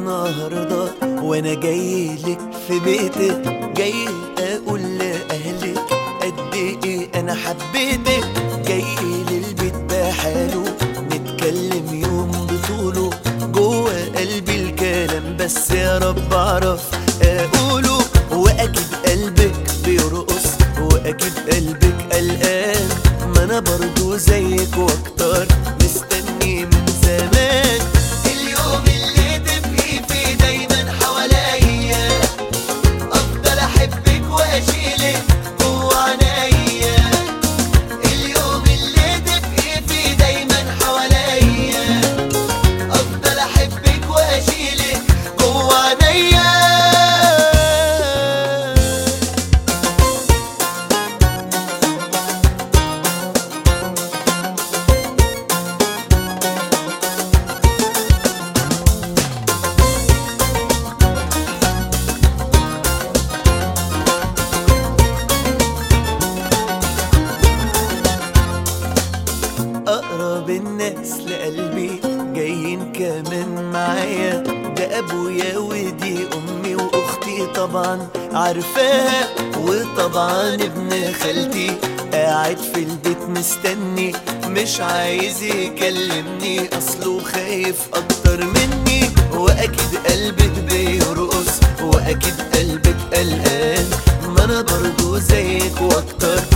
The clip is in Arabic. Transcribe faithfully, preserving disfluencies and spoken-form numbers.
النهاردة وانا جايلك في بيتك، جاي اقول لاهلك قد ايه انا حبيتك. جاي للبيت بحاله نتكلم يوم بطوله، جوه قلبي الكلام بس يا رب اعرف اقوله. واكيد قلبك بيرقص واكيد قلبك قلقان، ما انا برضو زيك واكتر مستني من زمان. اليوم اللي تبقي فيه دايما حواليا، افضل احبك واشيلك جوا عينيا. اليوم اللي تبقي فيه دايما حواليا، افضل احبك واشيلك جوا عينيا. أقرب الناس لقلبي جايين كمان معايا، ده أبويا ودي أمي وأختي طبعا عارفاها، وطبعا ابن خالتي قاعد في البيت مستني مش عايز يكلمني أصله خايف أكتر مني. وأكيد قلبك بيرقص وأكيد قلبك قلقان، ما أنا برضو زيك وأكتر